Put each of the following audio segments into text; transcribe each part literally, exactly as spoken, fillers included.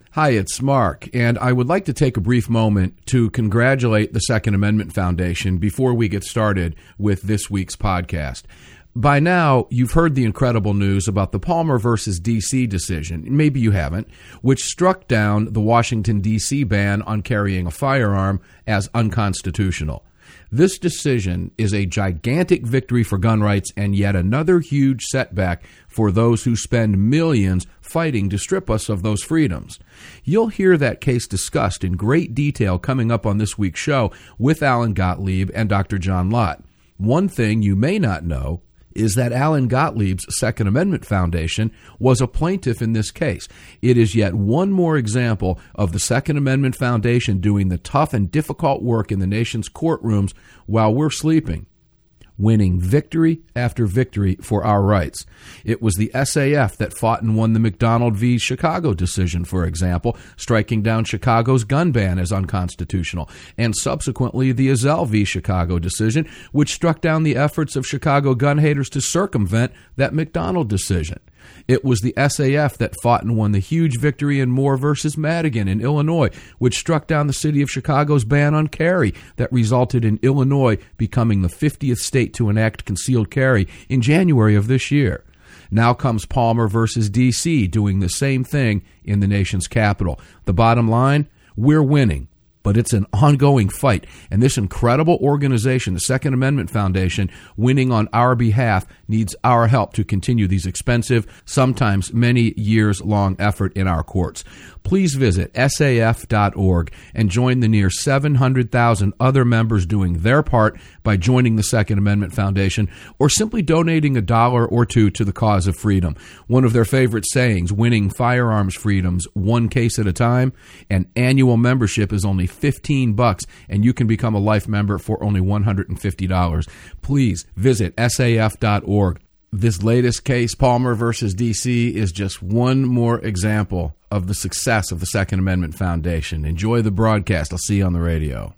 Hi, it's Mark, and I would like to take a brief moment to congratulate the Second Amendment Foundation before we get started with this week's podcast. By now, you've heard the incredible news about the Palmer versus D C decision, maybe you haven't, which struck down the Washington, D C ban on carrying a firearm as unconstitutional. This decision is a gigantic victory for gun rights and yet another huge setback for those who spend millions fighting to strip us of those freedoms. You'll hear that case discussed in great detail coming up on this week's show with Alan Gottlieb and Doctor John Lott. One thing you may not know is that Alan Gottlieb's Second Amendment Foundation was a plaintiff in this case. It is yet one more example of the Second Amendment Foundation doing the tough and difficult work in the nation's courtrooms while we're sleeping, winning victory after victory for our rights. It was the S A F that fought and won the McDonald v. Chicago decision, for example, striking down Chicago's gun ban as unconstitutional, and subsequently the Ezell v. Chicago decision, which struck down the efforts of Chicago gun haters to circumvent that McDonald decision. It was the S A F that fought and won the huge victory in Moore versus Madigan in Illinois, which struck down the city of Chicago's ban on carry that resulted in Illinois becoming the fiftieth state to enact concealed carry in January of this year. Now comes Palmer versus D C doing the same thing in the nation's capital. The bottom line, we're winning. But it's an ongoing fight, and this incredible organization, the Second Amendment Foundation, winning on our behalf, needs our help to continue these expensive, sometimes many years-long effort in our courts. Please visit S A F dot org and join the near seven hundred thousand other members doing their part by joining the Second Amendment Foundation or simply donating a dollar or two to the cause of freedom. One of their favorite sayings, winning firearms freedoms one case at a time. An annual membership is only fifteen bucks, and you can become a life member for only one hundred fifty dollars. Please visit S A F dot org. This latest case, Palmer versus D C, is just one more example of the success of the Second Amendment Foundation. Enjoy the broadcast. I'll see you on the radio.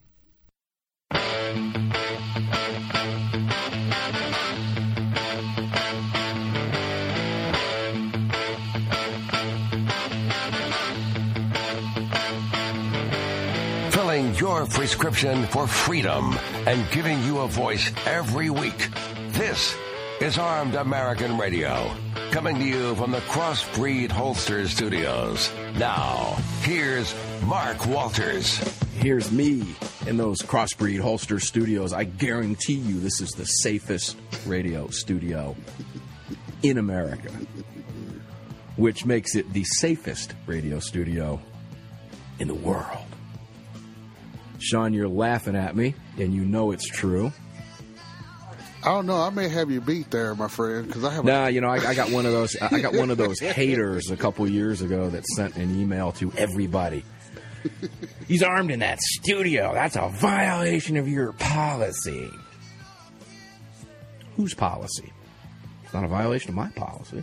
Filling your prescription for freedom and giving you a voice every week. This is Armed American Radio, coming to you from the Crossbreed Holster Studios. Now, here's Mark Walters. Here's me in those Crossbreed Holster Studios. I guarantee you this is the safest radio studio in America, which makes it the safest radio studio in the world. Sean, you're laughing at me, and you know it's true. I don't know. I may have you beat there, my friend, because I have. Nah, you know, I, I got one of those. I got one of those haters a couple years ago that sent an email to everybody. He's armed in that studio. That's a violation of your policy. Whose policy? It's not a violation of my policy.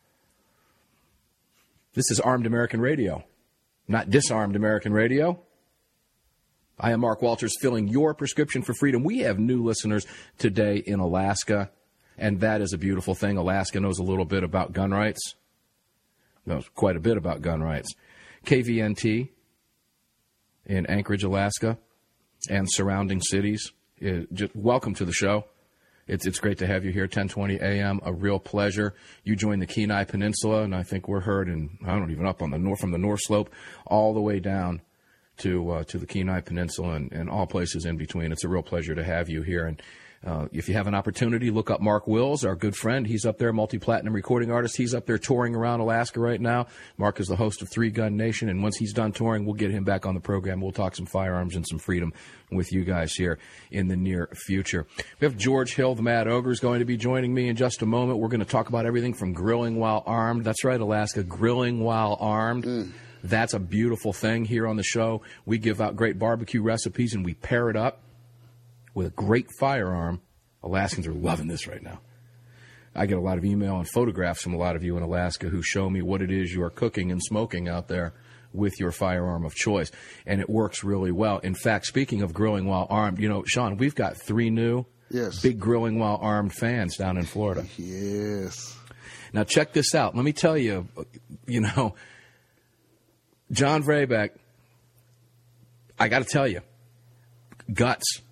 This is Armed American Radio, not Disarmed American Radio. I am Mark Walters, filling your prescription for freedom. We have new listeners today in Alaska, and that is a beautiful thing. Alaska knows a little bit about gun rights, knows quite a bit about gun rights. K V N T in Anchorage, Alaska, and surrounding cities, just welcome to the show. It's it's great to have you here, ten twenty a.m., a real pleasure. You joined the Kenai Peninsula, and I think we're heard in, I don't even up on the north, from the North Slope all the way down to uh, to the Kenai Peninsula and, and all places in between. It's a real pleasure to have you here. And uh, if you have an opportunity, look up Mark Wills, our good friend. He's up there, multi-platinum recording artist. He's up there touring around Alaska right now. Mark is the host of Three Gun Nation, and once he's done touring, we'll get him back on the program. We'll talk some firearms and some freedom with you guys here in the near future. We have George Hill, the Mad Ogre, is going to be joining me in just a moment. We're going to talk about everything from grilling while armed. That's right, Alaska, grilling while armed. Mm. That's a beautiful thing here on the show. We give out great barbecue recipes, and we pair it up with a great firearm. Alaskans are loving this right now. I get a lot of email and photographs from a lot of you in Alaska who show me what it is you are cooking and smoking out there with your firearm of choice, and it works really well. In fact, speaking of grilling while armed, you know, Sean, we've got three new yes. big grilling while armed fans down in Florida. Yes. Now, check this out. Let me tell you, you know, John Vrabeck, I got to tell you, guts.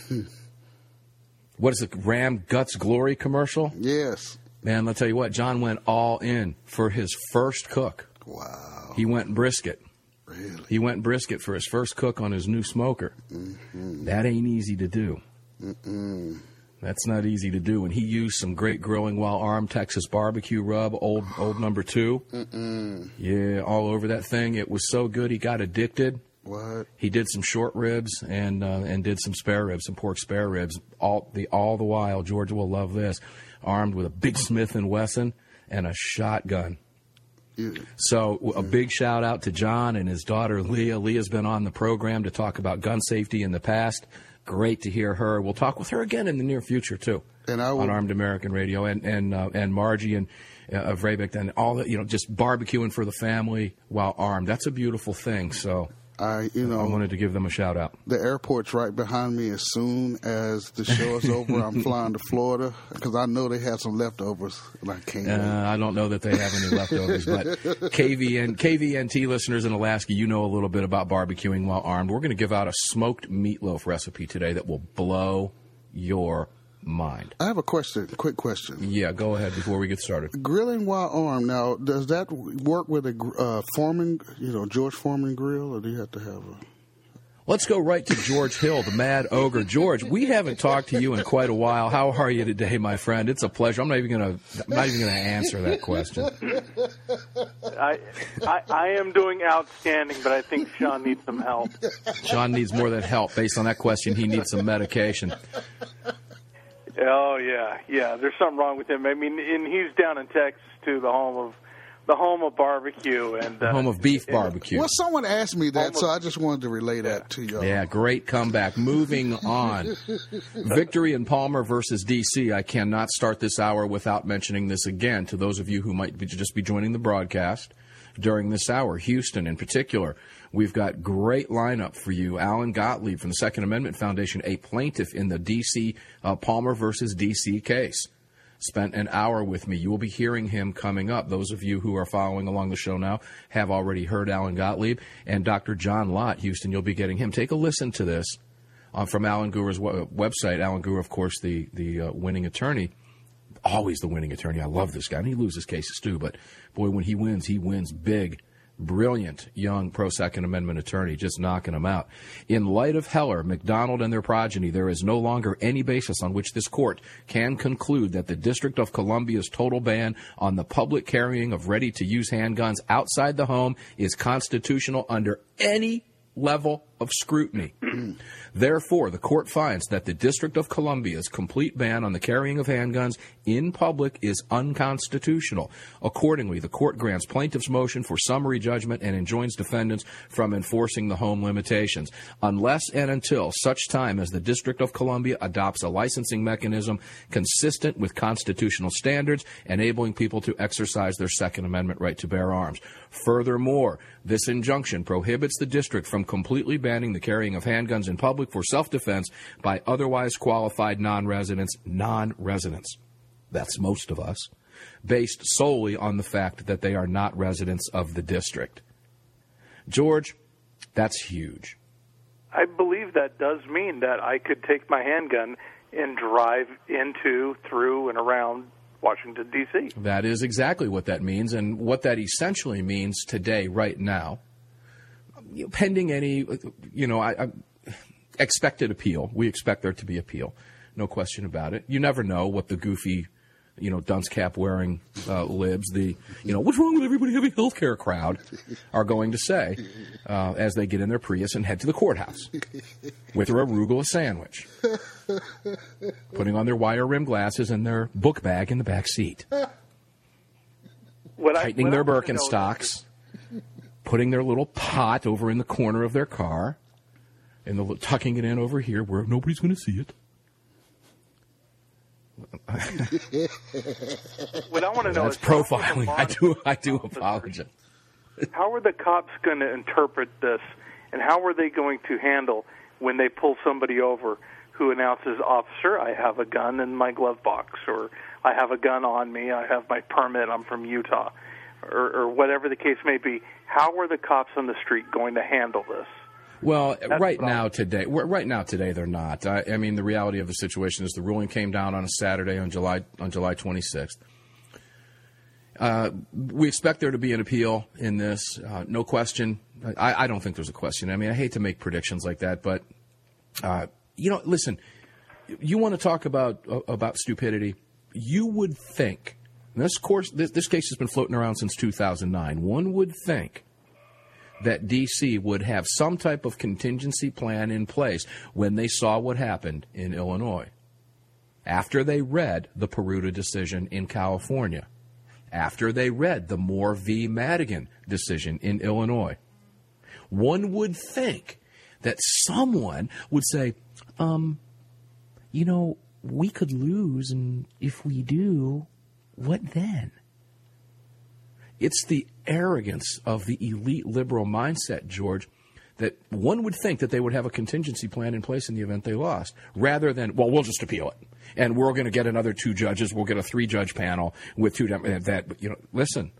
What is it, Ram Guts Glory commercial? Yes. Man, I'll tell you what, John went all in for his first cook. Wow. He went brisket. Really? He went brisket for his first cook on his new smoker. Mm-hmm. That ain't easy to do. Mm-mm. That's not easy to do. And he used some great Grilling While Armed Texas barbecue rub, old old number two. Mm-mm. Yeah, all over that thing. It was so good he got addicted. What? He did some short ribs and uh, and did some spare ribs, some pork spare ribs. All the all the while, Georgia will love this, armed with a big Smith and Wesson and a shotgun. Yeah. So a big shout out to John and his daughter Leah. Leah's been on the program to talk about gun safety in the past. Great to hear her. We'll talk with her again in the near future too, and I will, on Armed American Radio. And and uh, and Margie and uh, Vrabeck and all that, you know, just barbecuing for the family while armed. That's a beautiful thing. So. I, you know, I wanted to give them a shout out. The airport's right behind me. As soon as the show is over, I'm flying to Florida because I know they have some leftovers, and I can't. Uh, I don't know that they have any leftovers, but K V N, K V N T listeners in Alaska, you know a little bit about barbecuing while armed. We're going to give out a smoked meatloaf recipe today that will blow your mind. I have a question, quick question. Yeah, go ahead before we get started. Grilling while armed. Now, does that work with a uh, Foreman, you know, George Foreman grill, or do you have to have a... Let's go right to George Hill, the Mad Ogre. George, we haven't talked to you in quite a while. How are you today, my friend? It's a pleasure. I'm not even going to. I'm not even going to answer that question. I, I I am doing outstanding, but I think Sean needs some help. Sean needs more than help. Based on that question, he needs some medication. Oh yeah, yeah. There's something wrong with him. I mean, and he's down in Texas too, the home of the home of barbecue and the home of beef uh, barbecue. Well, someone asked me that, so I just wanted to relay that to you. Yeah, great comeback. Moving on, victory in Palmer versus D C. I cannot start this hour without mentioning this again to those of you who might be, just be joining the broadcast during this hour. Houston, in particular. We've got great lineup for you. Alan Gottlieb from the Second Amendment Foundation, a plaintiff in the D C uh, Palmer versus D C case, spent an hour with me. You will be hearing him coming up. Those of you who are following along the show now have already heard Alan Gottlieb. And Doctor John Lott, Houston, you'll be getting him. Take a listen to this uh, from Alan Gure's w- website. Alan Gure, of course, the, the uh, winning attorney. Always the winning attorney. I love this guy. And he loses cases too, but boy, when he wins, he wins big. Brilliant young pro-Second Amendment attorney, just knocking them out. In light of Heller, McDonald, and their progeny, there is no longer any basis on which this court can conclude that the District of Columbia's total ban on the public carrying of ready-to-use handguns outside the home is constitutional under any level of scrutiny. Therefore, the court finds that the District of Columbia's complete ban on the carrying of handguns in public is unconstitutional. Accordingly, the court grants plaintiff's motion for summary judgment and enjoins defendants from enforcing the home limitations, unless and until such time as the District of Columbia adopts a licensing mechanism consistent with constitutional standards, enabling people to exercise their Second Amendment right to bear arms. Furthermore, this injunction prohibits the district from completely banning the carrying of handguns in public for self-defense by otherwise qualified non-residents, non-residents, that's most of us, based solely on the fact that they are not residents of the district. George, that's huge. I believe that does mean that I could take my handgun and drive into, through, and around Washington, D C That is exactly what that means, and what that essentially means today, right now, pending any, you know, I, I expected appeal. We expect there to be appeal, no question about it. You never know what the goofy, you know, dunce cap wearing uh, libs, the, you know, what's wrong with everybody having health care crowd, are going to say uh, as they get in their Prius and head to the courthouse with their arugula sandwich, putting on their wire rim glasses and their book bag in the back seat, what tightening I, their Birkenstocks, putting their little pot over in the corner of their car, and the, tucking it in over here where nobody's going to see it. What I want to know That's is profiling. I do. I do apologize. How are the cops going to interpret this, and how are they going to handle when they pull somebody over who announces, "Officer, I have a gun in my glove box," or "I have a gun on me. I have my permit. I'm from Utah." or, or whatever the case may be, how are the cops on the street going to handle this? Well, That's right now today, right now today, they're not. I, I mean, the reality of the situation is the ruling came down on a Saturday on July on July twenty-sixth. Uh, we expect there to be an appeal in this, uh, no question. I, I don't think there's a question. I mean, I hate to make predictions like that, but uh, you know, listen, you want to talk about uh, about stupidity? You would think. And this course, this, this case has been floating around since two thousand nine. One would think that D C would have some type of contingency plan in place when they saw what happened in Illinois, after they read the Peruta decision in California, after they read the Moore v. Madigan decision in Illinois. One would think that someone would say, um, you know, we could lose, and if we do, what then? It's the arrogance of the elite liberal mindset, George, that one would think that they would have a contingency plan in place in the event they lost, rather than, well, we'll just appeal it, and we're going to get another two judges. We'll get a three-judge panel with two. That you know, listen,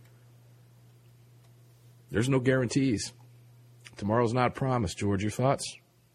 there's no guarantees. Tomorrow's not promised. George, your thoughts?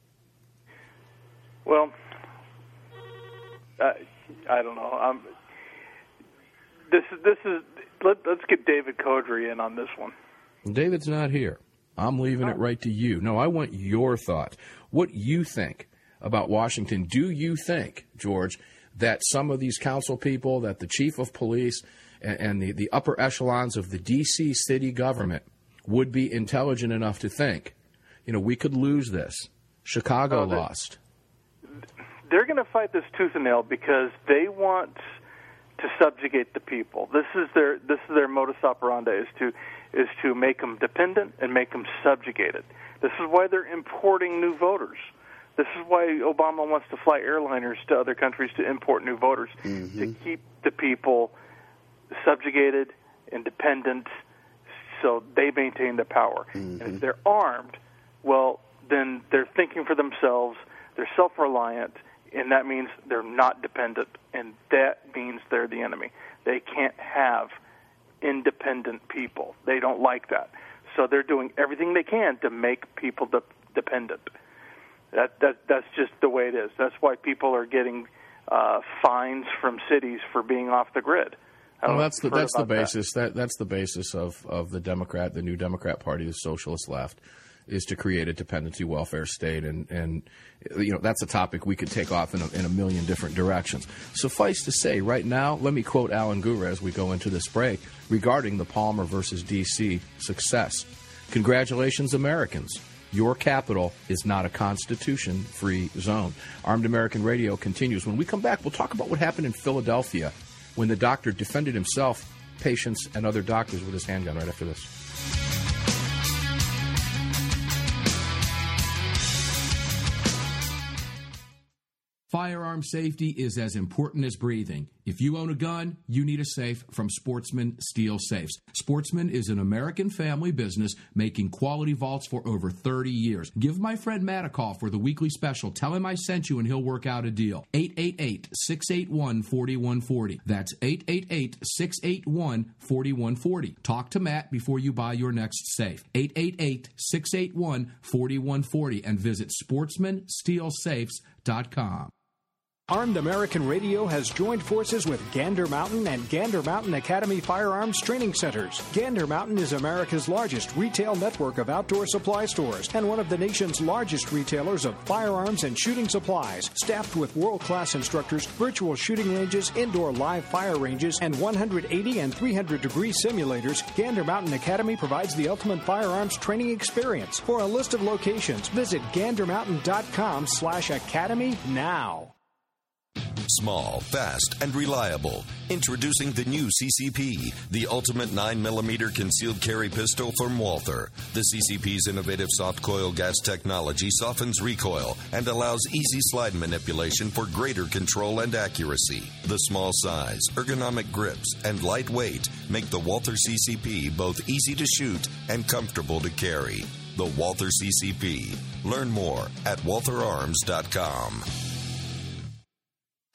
Well, uh, I don't know. Um, this is this is. Let, let's get David Codry in on this one. David's not here. I'm leaving it right to you. No, I want your thoughts. What you think about Washington. Do you think, George, that some of these council people, that the chief of police and, and the, the upper echelons of the D C city government would be intelligent enough to think, you know, we could lose this? Chicago oh, they're, lost. They're going to fight this tooth and nail because they want to subjugate the people. This is their this is their modus operandi, is to is to make them dependent and make them subjugated. This is why they're importing new voters. This is why Obama wants to fly airliners to other countries to import new voters, mm-hmm. to keep the people subjugated and dependent so they maintain the power. Mm-hmm. And if they're armed, well, then they're thinking for themselves, they're self-reliant, and that means they're not dependent, and that means they're the enemy. They can't have independent people. They don't like that. So they're doing everything they can to make people de- dependent. That, that That's just the way it is. That's why people are getting uh, fines from cities for being off the grid. Well, that's the that's the basis. That. that that's the basis of, of the Democrat, the new Democrat Party, the socialist left, is to create a dependency welfare state, and, and you know that's a topic we could take off in a, in a million different directions. Suffice to say, right now, let me quote Alan Gura as we go into this break regarding the Palmer versus D C success. Congratulations, Americans. Your capital is not a Constitution-free zone. Armed American Radio continues. When we come back, we'll talk about what happened in Philadelphia when the doctor defended himself, patients, and other doctors with his handgun right after this. Firearm safety is as important as breathing. If you own a gun, you need a safe from Sportsman Steel Safes. Sportsman is an American family business making quality vaults for over thirty years. Give my friend Matt a call for the weekly special. Tell him I sent you and he'll work out a deal. eight eight eight, six eight one, four one four zero. That's eight eight eight, six eight one, four one four zero. Talk to Matt before you buy your next safe. eight eight eight, six eight one, four one four zero and visit sportsman steel safes dot com. Armed American Radio has joined forces with Gander Mountain and Gander Mountain Academy Firearms Training Centers. Gander Mountain is America's largest retail network of outdoor supply stores and one of the nation's largest retailers of firearms and shooting supplies. Staffed with world-class instructors, virtual shooting ranges, indoor live fire ranges, and one hundred eighty and three hundred degree simulators, Gander Mountain Academy provides the ultimate firearms training experience. For a list of locations, visit gander mountain dot com slash academy now. Small, fast, and reliable. Introducing the new C C P, the ultimate nine millimeter concealed carry pistol from Walther. The C C P's innovative soft coil gas technology softens recoil and allows easy slide manipulation for greater control and accuracy. The small size, ergonomic grips, and light weight make the Walther C C P both easy to shoot and comfortable to carry. The Walther C C P. Learn more at walther arms dot com.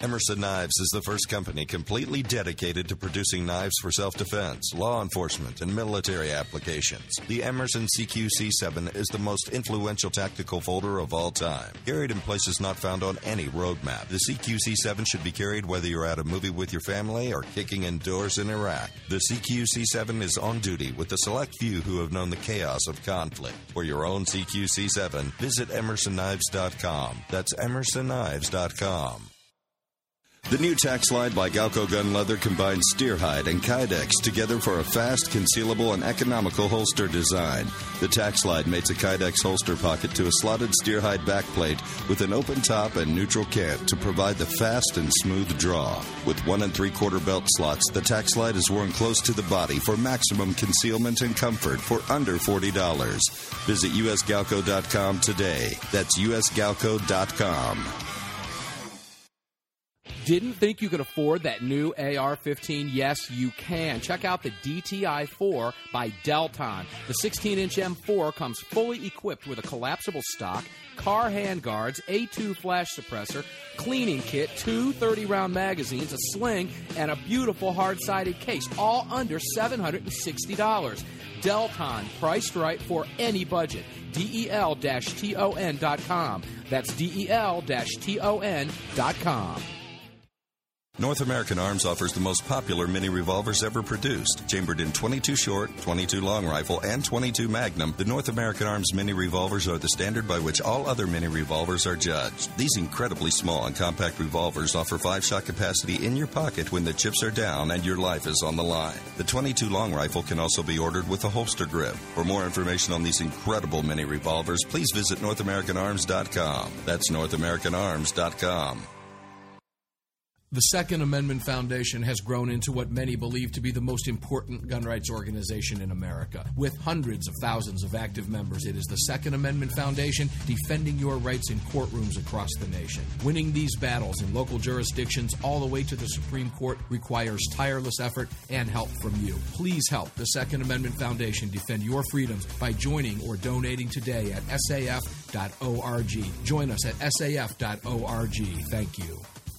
Emerson Knives is the first company completely dedicated to producing knives for self-defense, law enforcement, and military applications. The Emerson C Q C seven is the most influential tactical folder of all time. Carried in places not found on any roadmap, the C Q C seven should be carried whether you're at a movie with your family or kicking indoors in Iraq. The C Q C seven is on duty with the select few who have known the chaos of conflict. For your own C Q C seven, visit emerson knives dot com. That's emerson knives dot com. The new Tac Slide by Galco Gun Leather combines steer hide and Kydex together for a fast, concealable, and economical holster design. The Tac Slide mates a Kydex holster pocket to a slotted steer hide backplate with an open top and neutral cant to provide the fast and smooth draw. With one and three-quarter belt slots, the Tac Slide is worn close to the body for maximum concealment and comfort for under forty dollars. Visit U S galco dot com today. That's U S galco dot com. Didn't think you could afford that new A R fifteen? Yes, you can. Check out the D T I four by Delton. The sixteen inch M four comes fully equipped with a collapsible stock, car handguards, A two flash suppressor, cleaning kit, two thirty round magazines, a sling, and a beautiful hard-sided case, all under seven hundred sixty dollars. Delton, priced right for any budget. D E L T O N dot com. That's D E L T O N dot com. North American Arms offers the most popular mini revolvers ever produced. Chambered in twenty-two short, twenty-two long rifle, and twenty-two Magnum, the North American Arms mini revolvers are the standard by which all other mini revolvers are judged. These incredibly small and compact revolvers offer five-shot capacity in your pocket when the chips are down and your life is on the line. The twenty-two long rifle can also be ordered with a holster grip. For more information on these incredible mini revolvers, please visit north american arms dot com. That's north american arms dot com. The Second Amendment Foundation has grown into what many believe to be the most important gun rights organization in America. With hundreds of thousands of active members, it is the Second Amendment Foundation defending your rights in courtrooms across the nation. Winning these battles in local jurisdictions all the way to the Supreme Court requires tireless effort and help from you. Please help the Second Amendment Foundation defend your freedoms by joining or donating today at S A F dot org. Join us at S A F dot org. Thank you.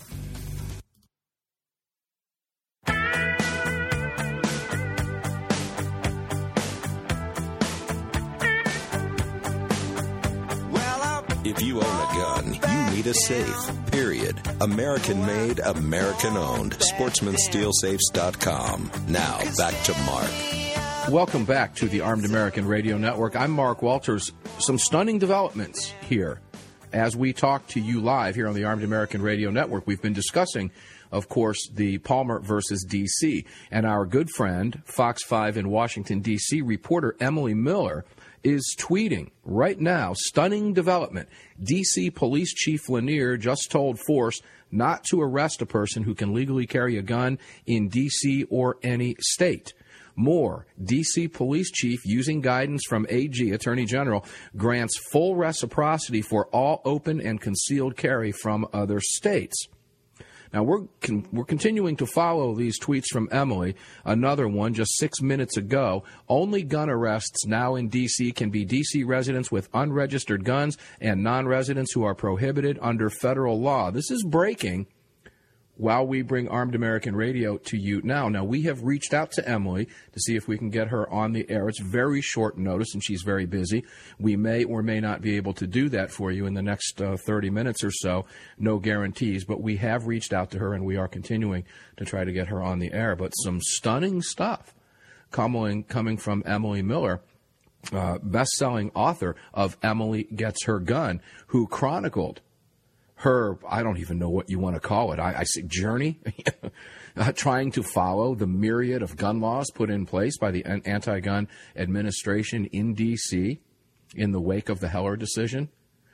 If you own a gun, you need a safe, period. American-made, American-owned. sportsman steel safes dot com. Now, back to Mark. Welcome back to the Armed American Radio Network. I'm Mark Walters. Some stunning developments here as we talk to you live here on the Armed American Radio Network. We've been discussing, of course, the Palmer versus D C. And our good friend, Fox five in Washington, D C reporter Emily Miller is tweeting right now, stunning development. D C Police Chief Lanier just told Force not to arrest a person who can legally carry a gun in D C or any state. More, D C Police Chief, using guidance from A G, Attorney General, grants full reciprocity for all open and concealed carry from other states. Now, we're con- we're continuing to follow these tweets from Emily. Another one just six minutes ago. Only gun arrests now in D C can be D C residents with unregistered guns and non-residents who are prohibited under federal law. This is breaking while we bring Armed American Radio to you now. Now, we have reached out to Emily to see if we can get her on the air. It's very short notice, and she's very busy. We may or may not be able to do that for you in the next uh, thirty minutes or so. No guarantees, but we have reached out to her, and we are continuing to try to get her on the air. But some stunning stuff coming, coming from Emily Miller, uh, best-selling author of Emily Gets Her Gun, who chronicled her, I don't even know what you want to call it, I, I say journey, uh, trying to follow the myriad of gun laws put in place by the anti-gun administration in D C in the wake of the Heller decision.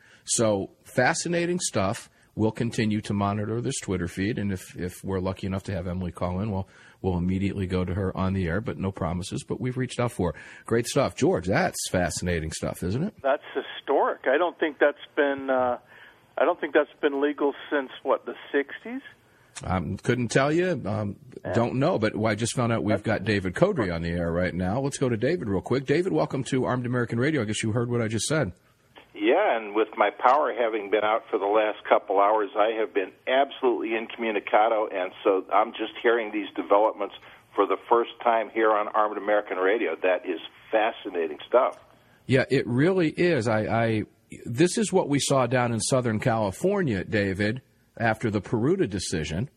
So fascinating stuff. We'll continue to monitor this Twitter feed, and if, if we're lucky enough to have Emily call in, we'll, we'll immediately go to her on the air, but no promises, but we've reached out for her. Great stuff. George, that's fascinating stuff, isn't it? That's historic. I don't think that's been... Uh I don't think that's been legal since, what, the sixties? Um, couldn't tell you. Um, yeah. Don't know. But well, I just found out we've got David Codry on the air right now. Let's go to David real quick. David, welcome to Armed American Radio. I guess you heard what I just said. Yeah, and with my power having been out for the last couple hours, I have been absolutely incommunicado, and so I'm just hearing these developments for the first time here on Armed American Radio. That is fascinating stuff. Yeah, it really is. I, I this is what we saw down in Southern California, David, after the Peruta decision.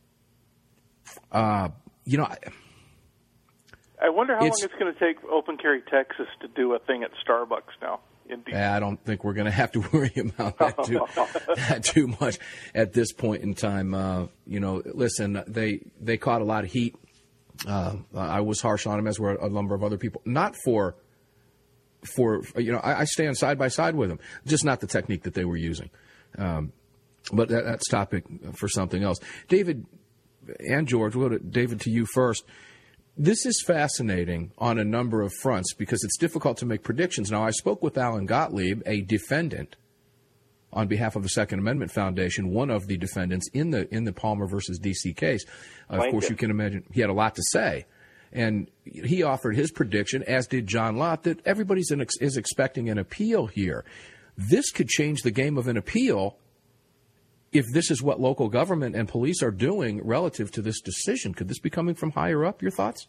Uh, you know, I, I wonder how it's, long it's going to take Open Carry Texas to do a thing at Starbucks now. I don't think we're going to have to worry about that too, that too much at this point in time. Uh, you know, listen, they they caught a lot of heat. Uh, I was harsh on them, as were a number of other people. Not for, for you know, I, I stand side by side with them. Just not the technique that they were using. Um, but that, that's topic for something else. David and George, we'll go to David to you first. This is fascinating on a number of fronts because it's difficult to make predictions. Now, I spoke with Alan Gottlieb, a defendant on behalf of the Second Amendment Foundation, one of the defendants in the in the Palmer versus D C case. Uh, of course, you can imagine he had a lot to say. And he offered his prediction, as did John Lott, that everybody's in, is expecting an appeal here. This could change the game of an appeal if this is what local government and police are doing relative to this decision. Could this be coming from higher up? Your thoughts?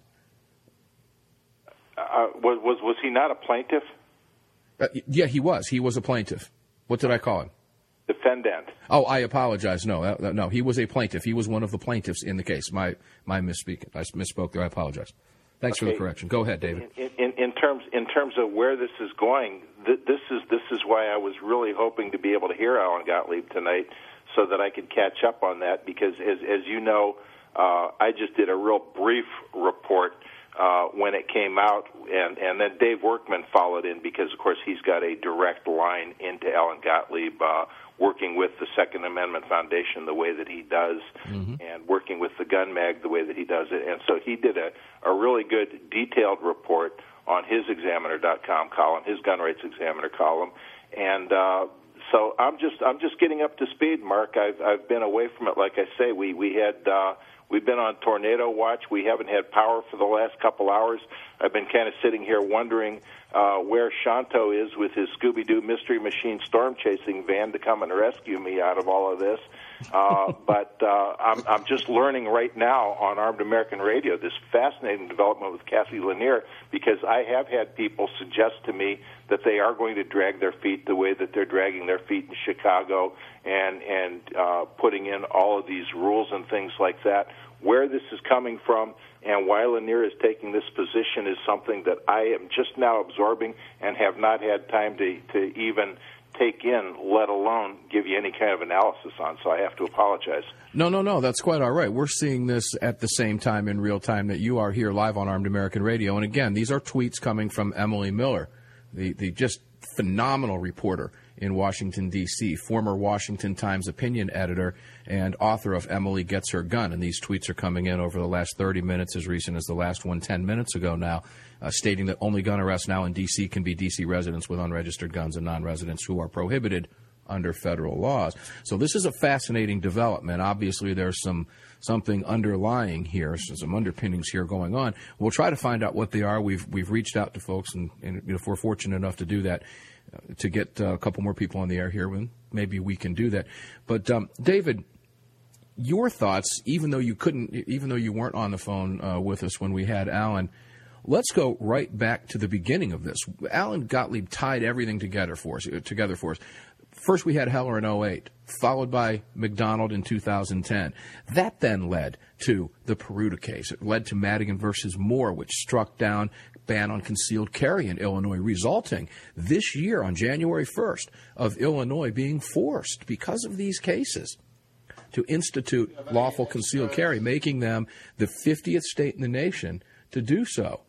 Uh, was, was was he not a plaintiff? Uh, yeah, he was. He was a plaintiff. What did I call him? Defendant. Oh, I apologize. No, uh, no, he was a plaintiff. He was one of the plaintiffs in the case. My my misspeak. I misspoke there. I apologize. Thanks okay. for the correction. Go ahead, David. In, in, in terms in terms of where this is going, th- this is this is why I was really hoping to be able to hear Alan Gottlieb tonight, so that I could catch up on that. Because as as you know, uh, I just did a real brief report uh, when it came out, and and then Dave Workman followed in because of course he's got a direct line into Alan Gottlieb. Uh, working with the Second Amendment Foundation the way that he does, mm-hmm. and working with the Gun Mag the way that he does it. And so he did a, a really good detailed report on his Examiner dot com column, his Gun Rights Examiner column. And uh, so I'm just I'm just getting up to speed, Mark. I've I've been away from it. Like I say, we, we had uh, we've been on tornado watch. We haven't had power for the last couple hours. I've been kind of sitting here wondering Uh, where Shanto is with his Scooby-Doo Mystery Machine storm-chasing van to come and rescue me out of all of this. Uh, but uh, I'm, I'm just learning right now on Armed American Radio this fascinating development with Kathy Lanier, because I have had people suggest to me that they are going to drag their feet the way that they're dragging their feet in Chicago and, and uh, putting in all of these rules and things like that. Where this is coming from and why Lanier is taking this position is something that I am just now absorbing and have not had time to, to even take in, let alone give you any kind of analysis on. So I have to apologize. No, no, no, that's quite all right. We're seeing this at the same time in real time that you are here live on Armed American Radio. And again, these are tweets coming from Emily Miller, the, the just phenomenal reporter in Washington, D C, former Washington Times opinion editor and author of Emily Gets Her Gun. And these tweets are coming in over the last thirty minutes, as recent as the last one ten minutes ago now, uh, stating that only gun arrests now in D C can be D C residents with unregistered guns and non-residents who are prohibited under federal laws. So this is a fascinating development. Obviously, there's some something underlying here, so some underpinnings here going on. We'll try to find out what they are. We've we've reached out to folks, and, and you know, if we're fortunate enough to do that, uh, to get uh, a couple more people on the air here, when maybe we can do that. But um, David, your thoughts, even though you couldn't, even though you weren't on the phone uh, with us when we had Alan. Let's go right back to the beginning of this. Alan Gottlieb tied everything together for us. Together for us. First, we had Heller in oh eight, followed by McDonald in two thousand ten. That then led to the Peruta case. It led to Madigan versus Moore, which struck down ban on concealed carry in Illinois, resulting this year on January first of Illinois being forced, because of these cases, to institute lawful concealed carry, making them the fiftieth state in the nation to do so.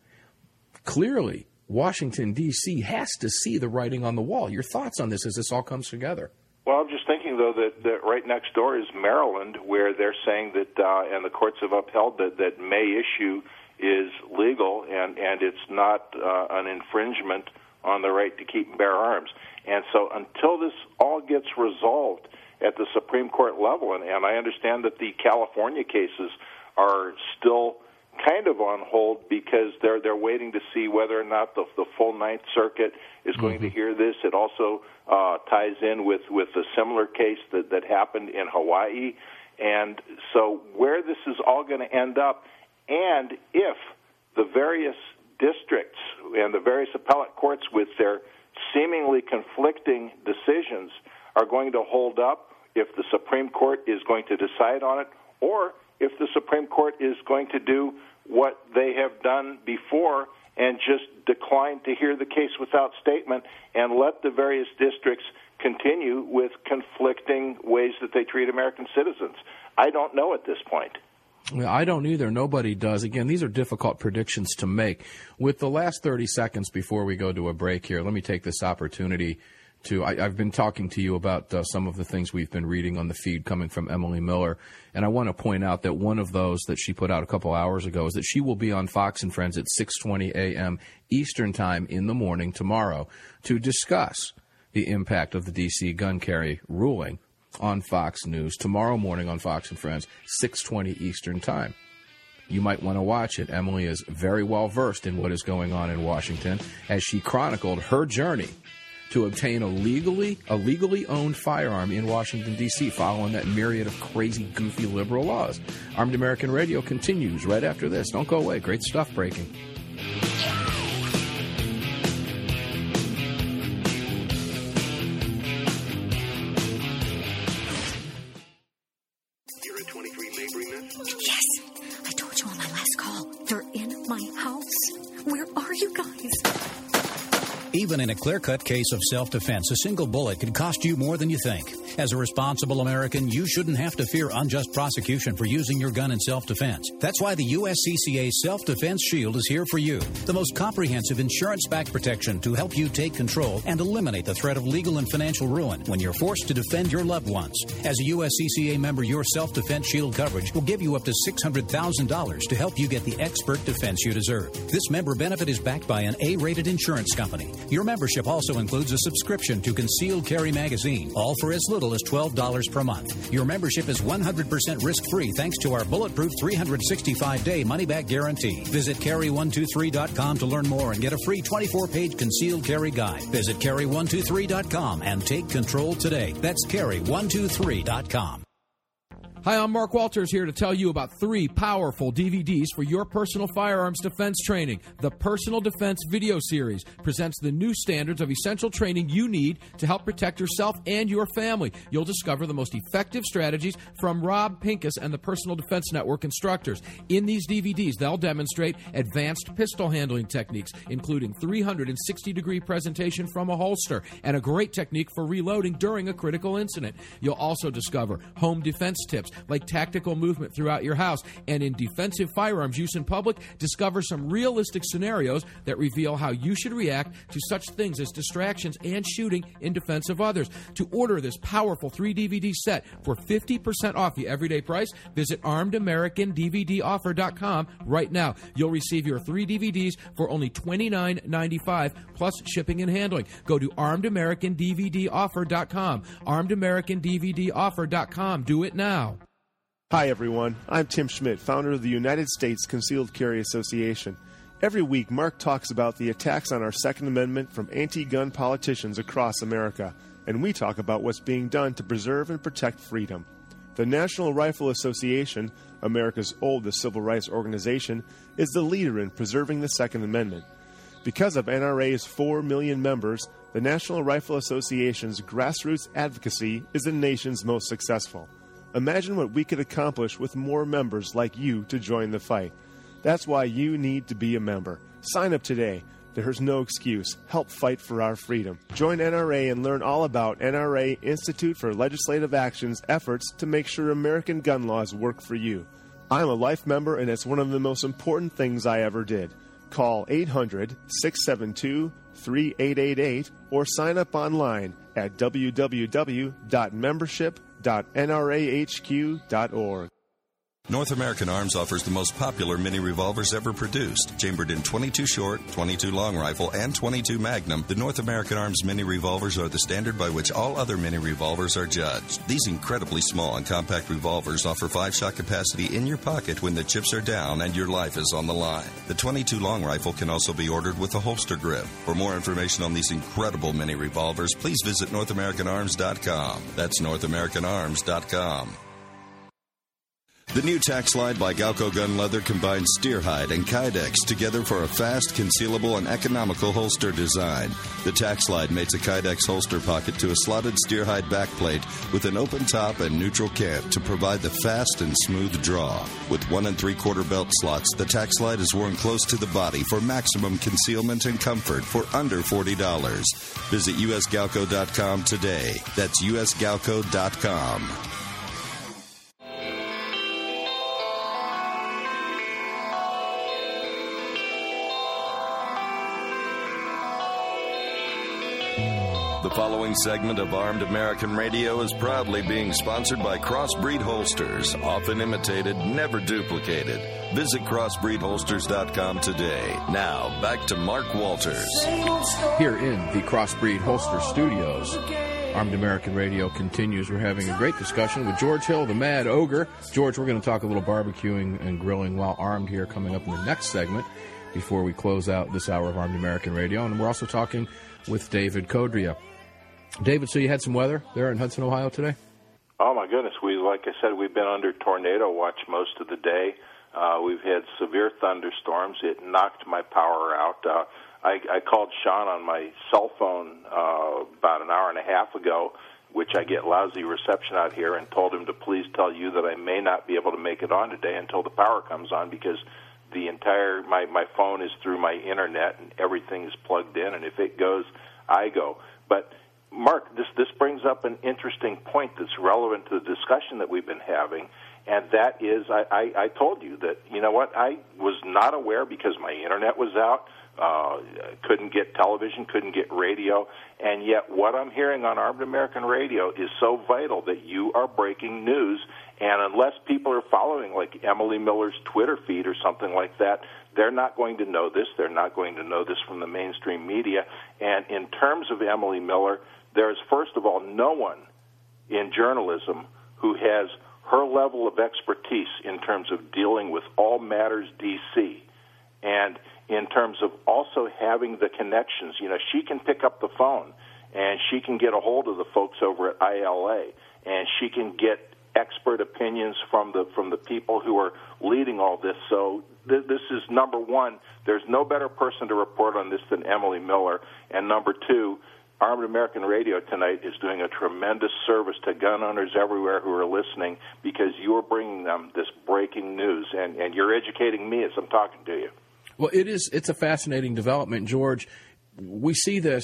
Clearly, Washington, D C has to see the writing on the wall. Your thoughts on this as this all comes together? Well, I'm just thinking, though, that, that right next door is Maryland, where they're saying that, uh, and the courts have upheld that, that May issue is legal and, and it's not uh, an infringement on the right to keep and bear arms. And so until this all gets resolved at the Supreme Court level, and, and I understand that the California cases are still kind of on hold because they're they're waiting to see whether or not the, the full Ninth Circuit is going mm-hmm. to hear this. It also uh, ties in with, with a similar case that, that happened in Hawaii. And so where this is all going to end up, and if the various districts and the various appellate courts with their seemingly conflicting decisions are going to hold up, if the Supreme Court is going to decide on it, or if the Supreme Court is going to do what they have done before and just decline to hear the case without statement and let the various districts continue with conflicting ways that they treat American citizens. I don't know at this point. Well, I don't either. Nobody does. Again, these are difficult predictions to make. With the last thirty seconds before we go to a break here, let me take this opportunity to, I, I've been talking to you about uh, some of the things we've been reading on the feed coming from Emily Miller, and I want to point out that one of those that she put out a couple hours ago is that she will be on Fox and Friends at six twenty a.m. Eastern Time in the morning tomorrow to discuss the impact of the D C gun carry ruling on Fox News tomorrow morning on Fox and Friends, six twenty Eastern Time. You might want to watch it. Emily is very well versed in what is going on in Washington as she chronicled her journey to obtain a legally a legally owned firearm in Washington, D C, following that myriad of crazy, goofy liberal laws. Armed American Radio continues right after this. Don't go away. Great stuff breaking. You're at twenty-three Mabry, miss? Yes. I told you on my last call. They're in my house. Where are you guys? Even in a clear-cut case of self-defense, a single bullet could cost you more than you think. As a responsible American, you shouldn't have to fear unjust prosecution for using your gun in self-defense. That's why the U S C C A Self-Defense Shield is here for you. The most comprehensive insurance-backed protection to help you take control and eliminate the threat of legal and financial ruin when you're forced to defend your loved ones. As a U S C C A member, your Self-Defense Shield coverage will give you up to six hundred thousand dollars to help you get the expert defense you deserve. This member benefit is backed by an A-rated insurance company. Your membership also includes a subscription to Concealed Carry Magazine, all for as little as twelve dollars per month. Your membership is one hundred percent risk-free thanks to our bulletproof three hundred sixty-five day money-back guarantee. Visit carry one two three dot com to learn more and get a free twenty-four page concealed carry guide. Visit carry one two three dot com and take control today. That's carry one two three dot com. Hi, I'm Mark Walters here to tell you about three powerful D V Ds for your personal firearms defense training. The Personal Defense Video Series presents the new standards of essential training you need to help protect yourself and your family. You'll discover the most effective strategies from Rob Pincus and the Personal Defense Network instructors. In these D V Ds, they'll demonstrate advanced pistol handling techniques, including three hundred sixty degree presentation from a holster and a great technique for reloading during a critical incident. You'll also discover home defense tips like tactical movement throughout your house, and in defensive firearms use in public, discover some realistic scenarios that reveal how you should react to such things as distractions and shooting in defense of others. To order this powerful three D V D set for fifty percent off the everyday price, visit armed american d v d offer dot com right now. You'll receive your three D V Ds for only twenty-nine ninety-five plus shipping and handling. Go to armed american d v d offer dot com. armed american d v d offer dot com. Do it now. Hi, everyone. I'm Tim Schmidt, founder of the United States Concealed Carry Association. Every week, Mark talks about the attacks on our Second Amendment from anti-gun politicians across America, and we talk about what's being done to preserve and protect freedom. The National Rifle Association, America's oldest civil rights organization, is the leader in preserving the Second Amendment. Because of N R A's four million members, the National Rifle Association's grassroots advocacy is the nation's most successful. Imagine what we could accomplish with more members like you to join the fight. That's why you need to be a member. Sign up today. There's no excuse. Help fight for our freedom. Join N R A and learn all about N R A Institute for Legislative Action's efforts to make sure American gun laws work for you. I'm a life member, and it's one of the most important things I ever did. Call eight hundred, six seven two, three eight eight eight or sign up online at w w w dot membership dot n r a h q dot org. North American Arms offers the most popular mini revolvers ever produced. Chambered in twenty-two short, twenty-two long rifle, and twenty-two magnum, the North American Arms mini revolvers are the standard by which all other mini revolvers are judged. These incredibly small and compact revolvers offer five-shot capacity in your pocket when the chips are down and your life is on the line. The twenty-two long rifle can also be ordered with a holster grip. For more information on these incredible mini revolvers, please visit north american arms dot com. That's north american arms dot com. The new Tac Slide by Galco Gun Leather combines steer hide and Kydex together for a fast, concealable, and economical holster design. The Tac Slide mates a Kydex holster pocket to a slotted steer hide backplate with an open top and neutral cant to provide the fast and smooth draw. With one and three-quarter belt slots, the Tac Slide is worn close to the body for maximum concealment and comfort for under forty dollars. Visit u s galco dot com today. That's u s galco dot com. The following segment of Armed American Radio is proudly being sponsored by Crossbreed Holsters, often imitated, never duplicated. Visit crossbreed holsters dot com today. Now, back to Mark Walters. Here in the Crossbreed Holster Studios, Armed American Radio continues. We're having a great discussion with George Hill, the Mad Ogre. George, we're going to talk a little barbecuing and grilling while armed here coming up in the next segment before we close out this hour of Armed American Radio. And we're also talking with David Codria. David, so you had some weather there in Hudson, Ohio today? Oh, my goodness. We, like I said, we've been under tornado watch most of the day. Uh, we've had severe thunderstorms. It knocked my power out. Uh, I, I called Sean on my cell phone uh, about an hour and a half ago, which I get lousy reception out here, and told him to please tell you that I may not be able to make it on today until the power comes on, because the entire, my, my phone is through my internet and everything is plugged in, and if it goes, I go. But Mark, this, this brings up an interesting point that's relevant to the discussion that we've been having, and that is, I, I, I told you that, you know what, I was not aware because my internet was out, uh, couldn't get television, couldn't get radio, and yet what I'm hearing on Armed American Radio is so vital that you are breaking news, and unless people are following like Emily Miller's Twitter feed or something like that, they're not going to know this. They're not going to know this from the mainstream media. And in terms of Emily Miller, there is, first of all, no one in journalism who has her level of expertise in terms of dealing with all matters D C, and in terms of also having the connections. You know, she can pick up the phone, and she can get a hold of the folks over at I L A, and she can get expert opinions from the from the people who are leading all this. So th- this is number one. There's no better person to report on this than Emily Miller. And number two, Armed American Radio tonight is doing a tremendous service to gun owners everywhere who are listening, because you are bringing them this breaking news, and, and you're educating me as I'm talking to you. Well, it is. It's a fascinating development, George. We see this.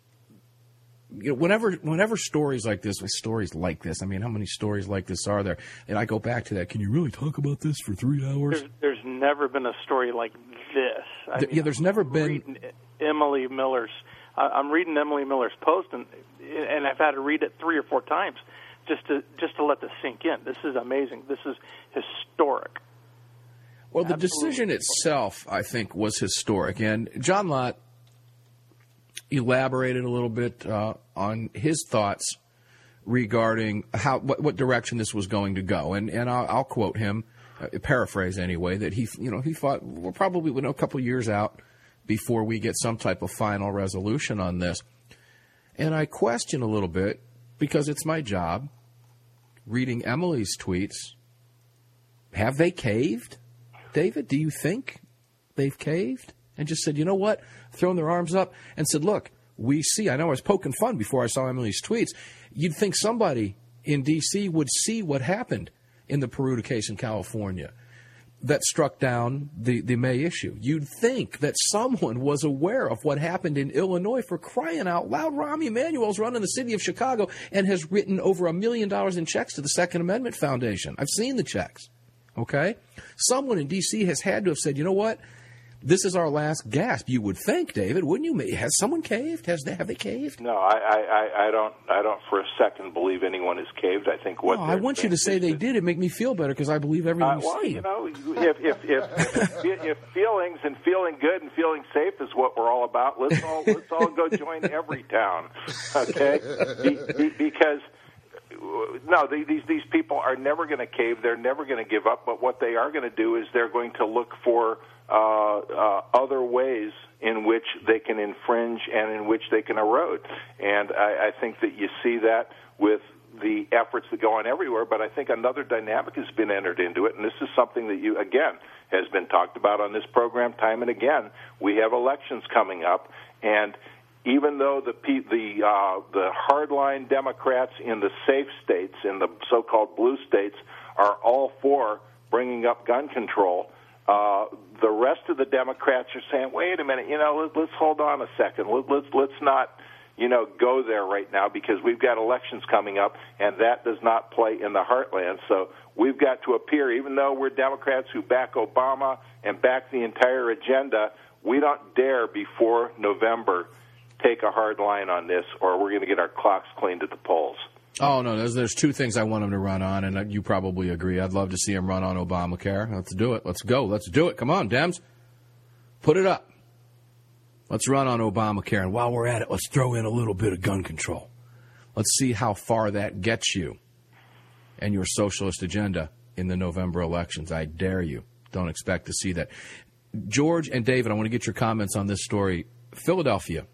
You know, whenever, whenever stories like this, stories like this, I mean, how many stories like this are there? And I go back to that. Can you really talk about this for three hours? There's, there's never been a story like this. I Th- mean, yeah, there's never been. Emily Miller's. Uh, I'm reading Emily Miller's post, and and I've had to read it three or four times just to just to let this sink in. This is amazing. This is historic. Well, the Absolutely. decision itself, I think, was historic. And John Lott elaborated a little bit uh, on his thoughts regarding how what, what direction this was going to go. And and I'll, I'll quote him, uh, paraphrase anyway, that he you know he thought we're probably you know, a couple years out before we get some type of final resolution on this. And I question a little bit, because it's my job, reading Emily's tweets. Have they caved? David, do you think they've caved? And just said, you know what? Thrown their arms up and said, look, we see. I know I was poking fun before I saw Emily's tweets. You'd think somebody in D C would see what happened in the Peruta case in California that struck down the, the May issue. You'd think that someone was aware of what happened in Illinois. For crying out loud, Rahm Emanuel's running the city of Chicago and has written over a million dollars in checks to the Second Amendment Foundation. I've seen the checks, okay? Someone in D C has had to have said, you know what? this is our last gasp. You would think, David, wouldn't you? Has someone caved? Has they, have they caved? No, I, I, I don't. I don't for a second believe anyone has caved. I think what no, I want you to say they did. It'd make me feel better because I believe everything uh, you well, say. You know, if if, if if if feelings and feeling good and feeling safe is what we're all about, let's all let's all go join Everytown, okay? Be, be, because. No, these these people are never going to cave. They're never going to give up. But what they are going to do is they're going to look for uh, uh, other ways in which they can infringe and in which they can erode. And I, I think that you see that with the efforts that go on everywhere. But I think another dynamic has been entered into it, and this is something that you again has been talked about on this program time and again. We have elections coming up, and even though the the uh, the hardline Democrats in the safe states, in the so-called blue states, are all for bringing up gun control, uh, the rest of the Democrats are saying, "Wait a minute, you know, let, let's hold on a second. Let, let's let's not, you know, go there right now because we've got elections coming up, and that does not play in the heartland. So we've got to appear, even though we're Democrats who back Obama and back the entire agenda, we don't dare before November." Take a hard line on this, or we're going to get our clocks cleaned at the polls. Oh, no, there's, there's two things I want him to run on, and you probably agree. I'd love to see him run on Obamacare. Let's do it. Let's go. Let's do it. Come on, Dems. Put it up. Let's run on Obamacare, and while we're at it, let's throw in a little bit of gun control. Let's see how far that gets you and your socialist agenda in the November elections. I dare you. Don't expect to see that. George and David, I want to get your comments on this story. Philadelphia.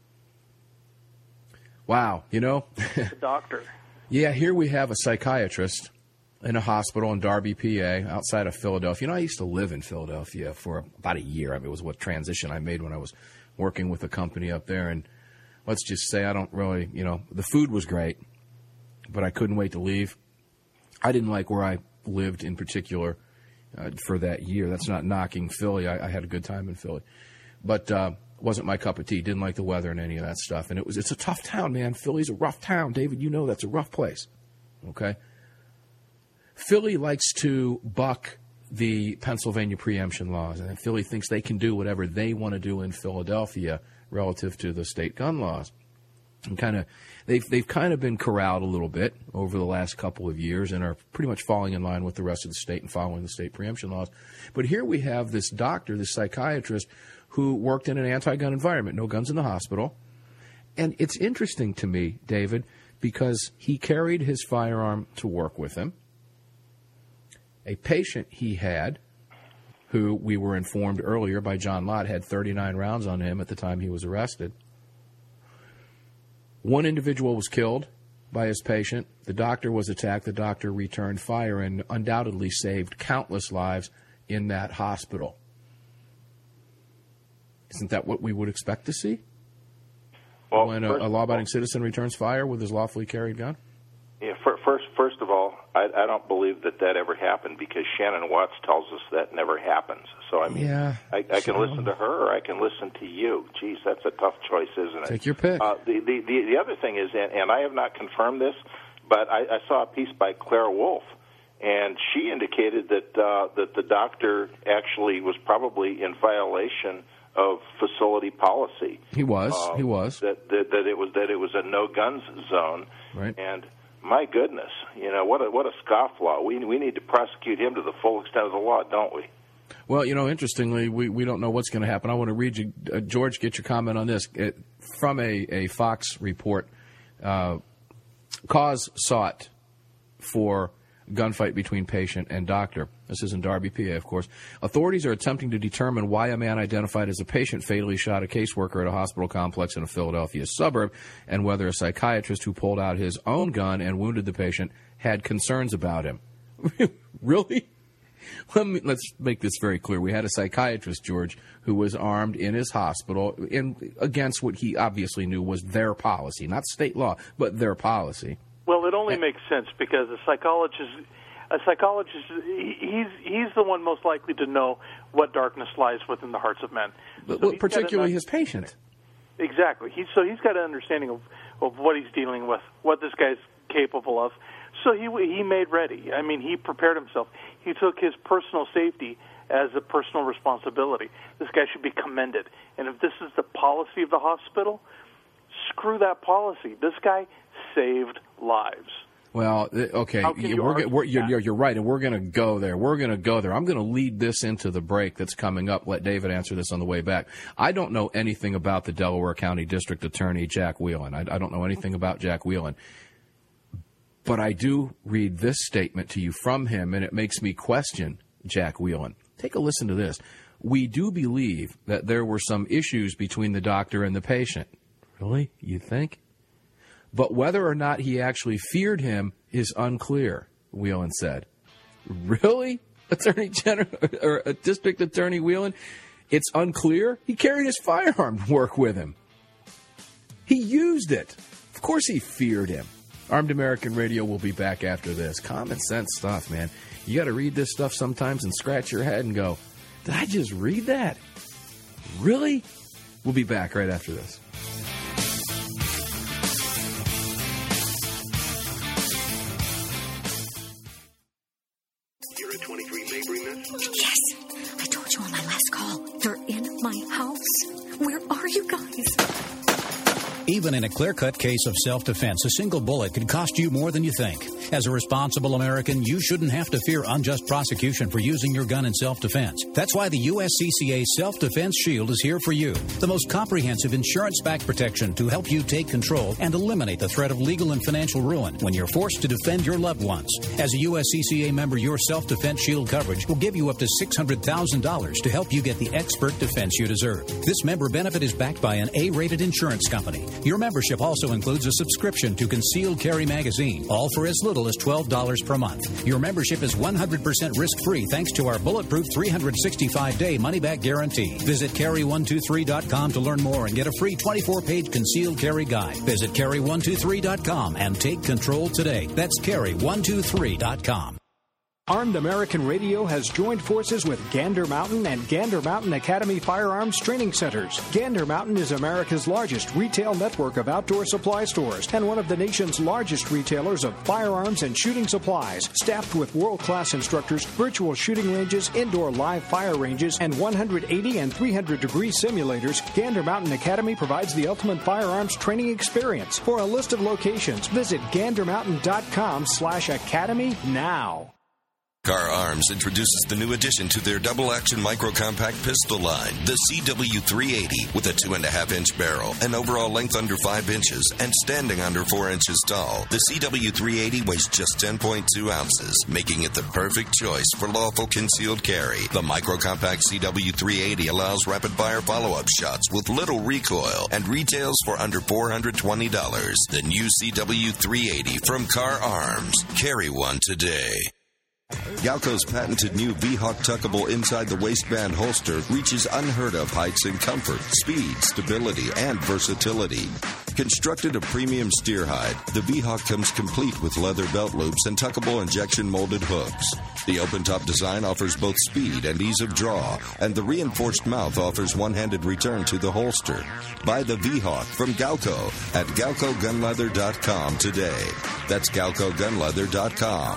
Wow, you know? The doctor. Yeah, here we have a psychiatrist in a hospital in Darby, P A, outside of Philadelphia. You know, I used to live in Philadelphia for about a year. I mean, it was what transition I made when I was working with a company up there. And let's just say I don't really, you know, the food was great, but I couldn't wait to leave. I didn't like where I lived in particular uh, for that year. That's not knocking Philly. I, I had a good time in Philly. But uh, wasn't my cup of tea. Didn't like the weather and any of that stuff. And it was it's a tough town, man. Philly's a rough town. David, you know that's a rough place. Okay? Philly likes to buck the Pennsylvania preemption laws, and Philly thinks they can do whatever they want to do in Philadelphia relative to the state gun laws. And kind of they've they've kind of been corralled a little bit over the last couple of years and are pretty much falling in line with the rest of the state and following the state preemption laws. But here we have this doctor, this psychiatrist, who worked in an anti-gun environment, no guns in the hospital. And it's interesting to me, David, because he carried his firearm to work with him. A patient he had, who we were informed earlier by John Lott, had thirty-nine rounds on him at the time he was arrested. One individual was killed by his patient. The doctor was attacked. The doctor returned fire and undoubtedly saved countless lives in that hospital. Isn't that what we would expect to see? Well, when a, a law-abiding citizen returns fire with his lawfully carried gun? Yeah, for, first, first of all, I, I don't believe that that ever happened because Shannon Watts tells us that never happens. So, I mean, yeah, I, I can so. listen to her or I can listen to you. Geez, that's a tough choice, isn't it? Take your pick. Uh, the, the, the, the other thing is, and, and I have not confirmed this, but I, I saw a piece by Claire Wolf, and she indicated that uh, that the doctor actually was probably in violation of facility policy. He was. Uh, he was. That, that that it was that it was a no guns zone. Right. And my goodness, you know what a what a scofflaw. We we need to prosecute him to the full extent of the law, don't we? Well, you know, interestingly, we, we don't know what's going to happen. I want to read you, uh, George, get your comment on this. It, from a, a Fox report, uh, cause sought for gunfight between patient and doctor. This is in Darby, P A, of course. Authorities are attempting to determine why a man identified as a patient fatally shot a caseworker at a hospital complex in a Philadelphia suburb, and whether a psychiatrist who pulled out his own gun and wounded the patient had concerns about him. Really? Let me, let's make this very clear. We had a psychiatrist, George, who was armed in his hospital in, against what he obviously knew was their policy, not state law, but their policy. Well, it only makes sense because a psychologist, a psychologist, he's he's the one most likely to know what darkness lies within the hearts of men. But, so well, particularly his patient. Exactly. He, so he's got an understanding of, of what he's dealing with, what this guy's capable of. So he he made ready. I mean, he prepared himself. He took his personal safety as a personal responsibility. This guy should be commended. And if this is the policy of the hospital, screw that policy. This guy saved lives. Well, okay, you we're, we're, you're, you're right, and we're going to go there. We're going to go there. I'm going to lead this into the break that's coming up. Let David answer this on the way back. I don't know anything about the Delaware County District Attorney, Jack Whelan. I, I don't know anything about Jack Whelan. But I do read this statement to you from him, and it makes me question Jack Whelan. Take a listen to this. We do believe that there were some issues between the doctor and the patient. Really? You think? But whether or not he actually feared him is unclear, Whelan said. Really? Attorney General or uh, District Attorney Whelan? It's unclear? He carried his firearm to work with him. He used it. Of course he feared him. Armed American Radio will be back after this. Common sense stuff, man. You got to read this stuff sometimes and scratch your head and go, did I just read that? Really? We'll be back right after this. Yes, I told you on my last call. They're in my house. Where are you guys? Even in a clear-cut case of self-defense, a single bullet could cost you more than you think. As a responsible American, you shouldn't have to fear unjust prosecution for using your gun in self-defense. That's why the U S C C A Self-Defense Shield is here for you. The most comprehensive insurance-backed protection to help you take control and eliminate the threat of legal and financial ruin when you're forced to defend your loved ones. As a U S C C A member, your Self-Defense Shield coverage will give you up to six hundred thousand dollars to help you get the expert defense you deserve. This member benefit is backed by an A-rated insurance company. Your membership also includes a subscription to Concealed Carry Magazine, all for as little as twelve dollars per month. Your membership is one hundred percent risk-free thanks to our bulletproof three hundred sixty-five day money-back guarantee. Visit carry one two three dot com to learn more and get a free twenty-four page concealed carry guide. Visit carry one two three dot com and take control today. That's carry one two three dot com. Armed American Radio has joined forces with Gander Mountain and Gander Mountain Academy Firearms Training Centers. Gander Mountain is America's largest retail network of outdoor supply stores and one of the nation's largest retailers of firearms and shooting supplies, staffed with world-class instructors, virtual shooting ranges, indoor live fire ranges, and one hundred eighty and three hundred degree simulators. Gander Mountain Academy provides the ultimate firearms training experience. For a list of locations, visit gander mountain dot com slash academy now. Car Arms introduces the new addition to their double-action micro-compact pistol line, the C W three eighty, with a two point five inch barrel, an overall length under five inches, and standing under four inches tall. The C W three eighty weighs just ten point two ounces, making it the perfect choice for lawful concealed carry. The micro-compact C W three eighty allows rapid-fire follow-up shots with little recoil and retails for under four hundred twenty dollars. The new C W three eighty from Car Arms. Carry one today. Galco's patented new V-Hawk tuckable inside the waistband holster reaches unheard of heights in comfort, speed, stability, and versatility. Constructed of premium steer hide, the V-Hawk comes complete with leather belt loops and tuckable injection molded hooks. The open-top design offers both speed and ease of draw, and the reinforced mouth offers one-handed return to the holster. Buy the V-Hawk from Galco at galco gun leather dot com today. That's galco gun leather dot com.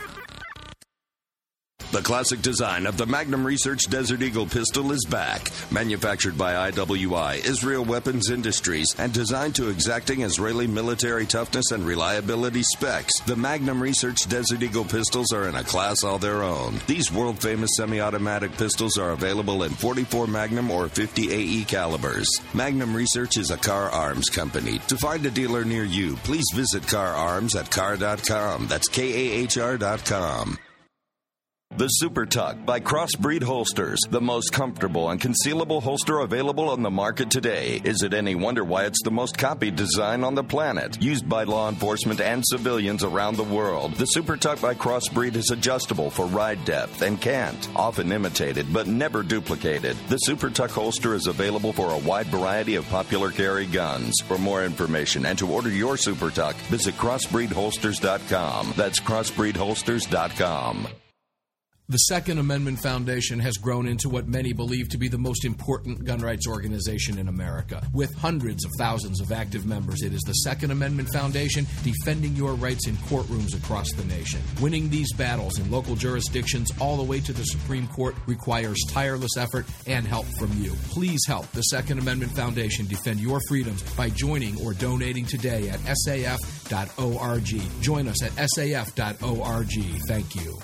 The classic design of the Magnum Research Desert Eagle pistol is back. Manufactured by I W I, Israel Weapons Industries, and designed to exacting Israeli military toughness and reliability specs, the Magnum Research Desert Eagle pistols are in a class all their own. These world-famous semi-automatic pistols are available in forty-four Magnum or fifty A E calibers. Magnum Research is a Car Arms company. To find a dealer near you, please visit Car Arms at car dot com. That's K A H R dot com. The Super Tuck by Crossbreed Holsters, the most comfortable and concealable holster available on the market today. Is it any wonder why it's the most copied design on the planet? Used by law enforcement and civilians around the world, the Super Tuck by Crossbreed is adjustable for ride depth and cant, often imitated but never duplicated. The Super Tuck holster is available for a wide variety of popular carry guns. For more information and to order your Super Tuck, visit crossbreed holsters dot com. That's crossbreed holsters dot com. The Second Amendment Foundation has grown into what many believe to be the most important gun rights organization in America. With hundreds of thousands of active members, it is the Second Amendment Foundation defending your rights in courtrooms across the nation. Winning these battles in local jurisdictions all the way to the Supreme Court requires tireless effort and help from you. Please help the Second Amendment Foundation defend your freedoms by joining or donating today at S A F dot org. Join us at S A F dot org. Thank you.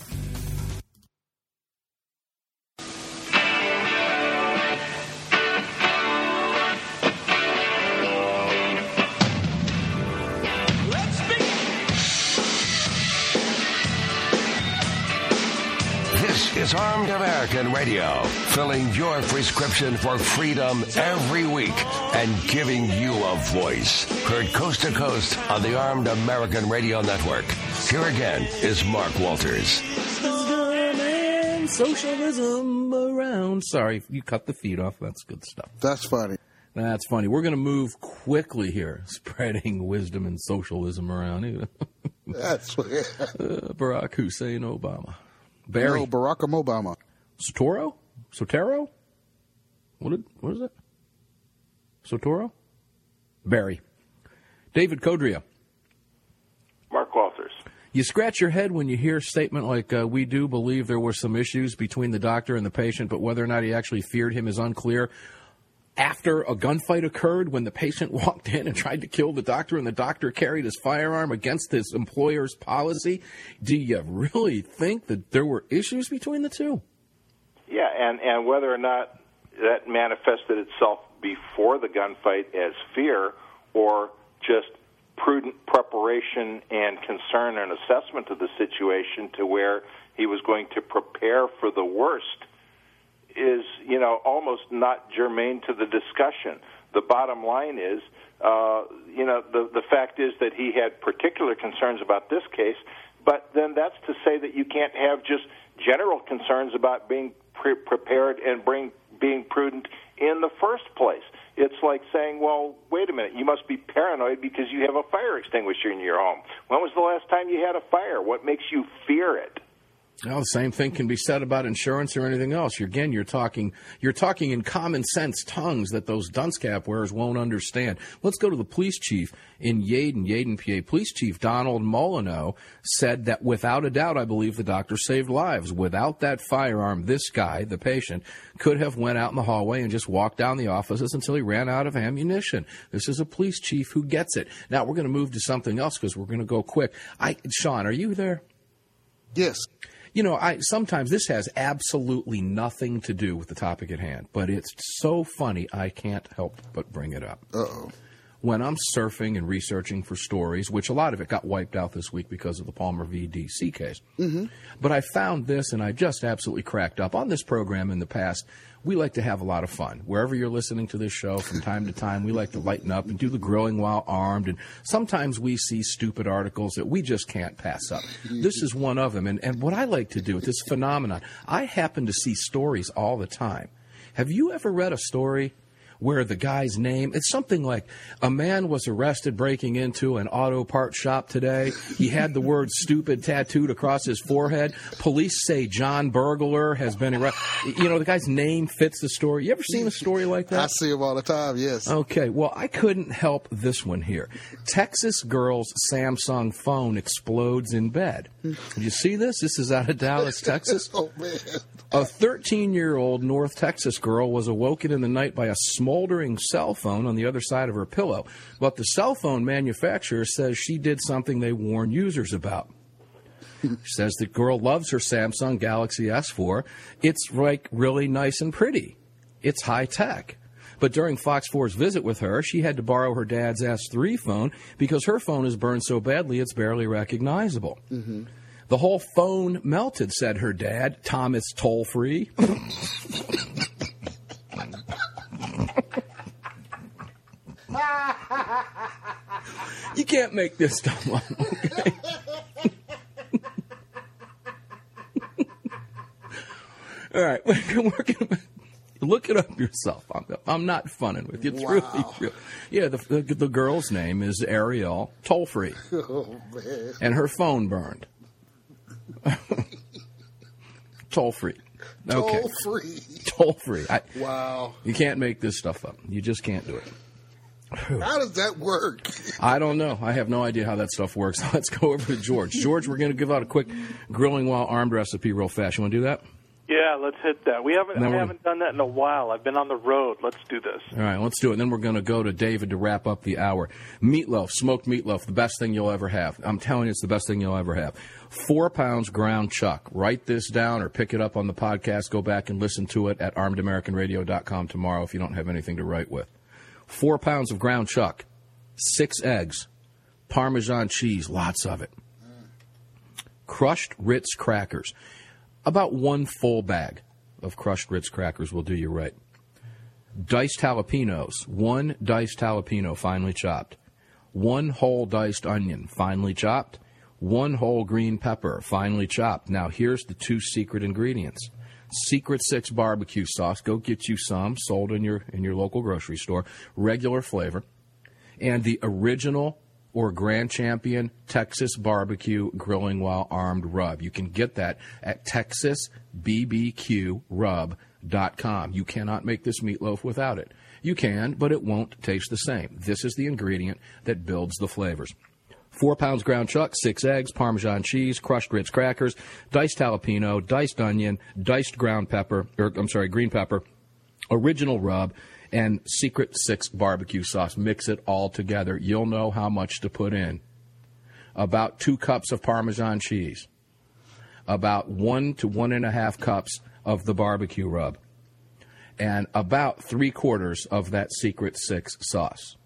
Is Armed American Radio, filling your prescription for freedom every week and giving you a voice. Heard coast to coast on the Armed American Radio Network. Here again is Mark Walters. And socialism around. Sorry, you cut the feed off. That's good stuff. That's funny. That's funny. We're going to move quickly here, spreading wisdom and socialism around. That's what. uh, Barack Hussein Obama. Barry. No, Barack Obama. Sotoro? Sotero? What, did, what is it? Sotoro? Barry. David Codria. Mark Walters. You scratch your head when you hear a statement like, uh, we do believe there were some issues between the doctor and the patient, but whether or not he actually feared him is unclear. After a gunfight occurred, when the patient walked in and tried to kill the doctor and the doctor carried his firearm against his employer's policy, do you really think that there were issues between the two? Yeah, and, and whether or not that manifested itself before the gunfight as fear or just prudent preparation and concern and assessment of the situation to where he was going to prepare for the worst is, you know, almost not germane to the discussion. The bottom line is, uh, you know, the, the fact is that he had particular concerns about this case, but then that's to say that you can't have just general concerns about being pre- prepared and bring, being prudent in the first place. It's like saying, well, wait a minute, you must be paranoid because you have a fire extinguisher in your home. When was the last time you had a fire? What makes you fear it? Well, the same thing can be said about insurance or anything else. You're, again, you're talking you're talking in common sense tongues that those dunce cap wearers won't understand. Let's go to the police chief in Yeadon, Yeadon, P A. Police Chief Donald Molyneux said that without a doubt, I believe the doctor saved lives. Without that firearm, this guy, the patient, could have went out in the hallway and just walked down the offices until he ran out of ammunition. This is a police chief who gets it. Now, we're going to move to something else because we're going to go quick. I, Sean, are you there? Yes. You know, I sometimes this has absolutely nothing to do with the topic at hand, but it's so funny I can't help but bring it up. Uh-oh. When I'm surfing and researching for stories, which a lot of it got wiped out this week because of the Palmer v. D C case, mm-hmm. but I found this and I just absolutely cracked up. On this program in the past, we like to have a lot of fun. Wherever you're listening to this show, from time to time, we like to lighten up and do the grilling while armed. And sometimes we see stupid articles that we just can't pass up. This is one of them. And, and what I like to do with this phenomenon, I happen to see stories all the time. Have you ever read a story where the guy's name, it's something like, a man was arrested breaking into an auto parts shop today. He had the word stupid tattooed across his forehead. Police say John Burglar has been arrested. You know, the guy's name fits the story. You ever seen a story like that? I see them all the time, yes. Okay, well, I couldn't help this one here. Texas girl's Samsung phone explodes in bed. Did you see this? This is out of Dallas, Texas. Oh, man. A thirteen-year-old North Texas girl was awoken in the night by a smoldering cell phone on the other side of her pillow. But the cell phone manufacturer says she did something they warn users about. She says the girl loves her Samsung Galaxy S four. It's, like, really nice and pretty. It's high-tech. But during Fox four's visit with her, she had to borrow her dad's S three phone because her phone is burned so badly it's barely recognizable. Mm-hmm. The whole phone melted, said her dad, Thomas Toll-Free. You can't make this stuff up, okay? All right, we're gonna look it up yourself. I'm, I'm not funning with you. It's wow. really real. Yeah, the, the the girl's name is Ariel Toll-Free, oh, man. and her phone burned. toll free. Okay. Toll free. Toll free. I, wow. You can't make this stuff up. You just can't do it. How does that work? I don't know. I have no idea how that stuff works. Let's go over to George. George, we're going to give out a quick grilling while armed recipe real fast. You want to do that? Yeah, let's hit that. We haven't Then I we're- haven't done that in a while. I've been on the road. Let's do this. All right, let's do it. Then we're going to go to David to wrap up the hour. Meatloaf, smoked meatloaf, the best thing you'll ever have. I'm telling you, it's the best thing you'll ever have. Four pounds ground chuck. Write this down or pick it up on the podcast. Go back and listen to it at armed american radio dot com tomorrow if you don't have anything to write with. Four pounds of ground chuck, six eggs, Parmesan cheese, lots of it. Crushed Ritz crackers. About one full bag of crushed Ritz crackers will do you right. Diced jalapenos, one diced jalapeno finely chopped. One whole diced onion finely chopped. One whole green pepper finely chopped. Now here's the two secret ingredients. Secret Six barbecue sauce. Go get you some, sold in your in your local grocery store. Regular flavor. And the original or Grand Champion Texas Barbecue Grilling While Armed Rub. You can get that at texas b b q rub dot com. You cannot make this meatloaf without it. You can, but it won't taste the same. This is the ingredient that builds the flavors. Four pounds ground chuck, six eggs, Parmesan cheese, crushed Ritz crackers, diced jalapeno, diced onion, diced ground pepper, or I'm sorry, green pepper, original rub, and Secret Six barbecue sauce. Mix it all together. You'll know how much to put in. About two cups of Parmesan cheese. About one to one and a half cups of the barbecue rub. And about three quarters of that Secret Six sauce.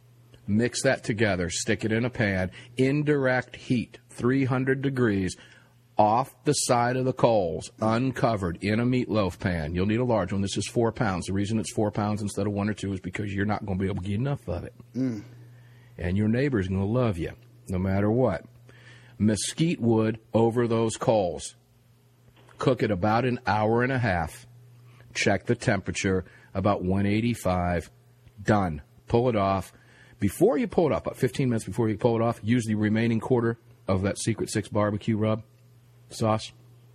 Mix that together. Stick it in a pan. Indirect heat, three hundred degrees. Off the side of the coals, uncovered, in a meatloaf pan. You'll need a large one. This is four pounds. The reason it's four pounds instead of one or two is because you're not going to be able to get enough of it. Mm. And your neighbor's going to love you, no matter what. Mesquite wood over those coals. Cook it about an hour and a half. Check the temperature, about one eighty-five. Done. Pull it off. Before you pull it off, about fifteen minutes before you pull it off, use the remaining quarter of that Secret Six barbecue rub sauce.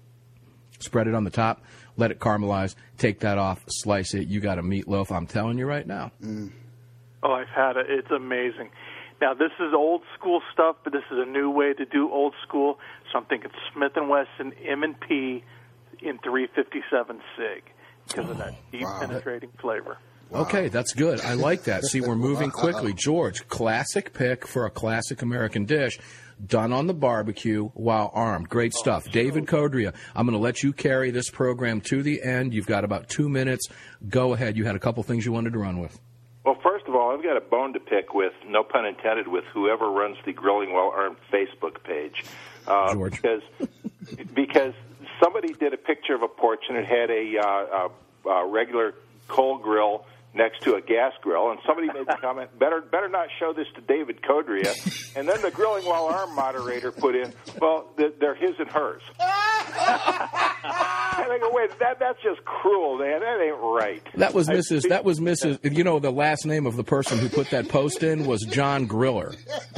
Spread it on the top. Let it caramelize. Take that off. Slice it. You got a meatloaf. I'm telling you right now. Mm. Oh, I've had it. It's amazing. Now, this is old school stuff, but this is a new way to do old school. So I'm thinking Smith and Wesson M and P in three fifty-seven Sig because of that deep wow. penetrating flavor. Wow. Okay, that's good. I like that. See, we're moving quickly. George, classic pick for a classic American dish. Done on the barbecue while armed. Great stuff. David Codria, I'm going to let you carry this program to the end. You've got about two minutes. Go ahead. You had a couple things you wanted to run with. Well, first of all, I've got a bone to pick with, no pun intended, with whoever runs the Grilling While Armed Facebook page. Uh, George. Because, because somebody did a picture of a porch, and it had a, uh, a, a regular coal grill next to a gas grill, and somebody made the comment, better better not show this to David Codria. And then the Grilling While Armed moderator put in, well, they're his and hers. And I go, wait, that that's just cruel, man. That ain't right. That was Missus That was Missus You know, the last name of the person who put that post in was John Griller.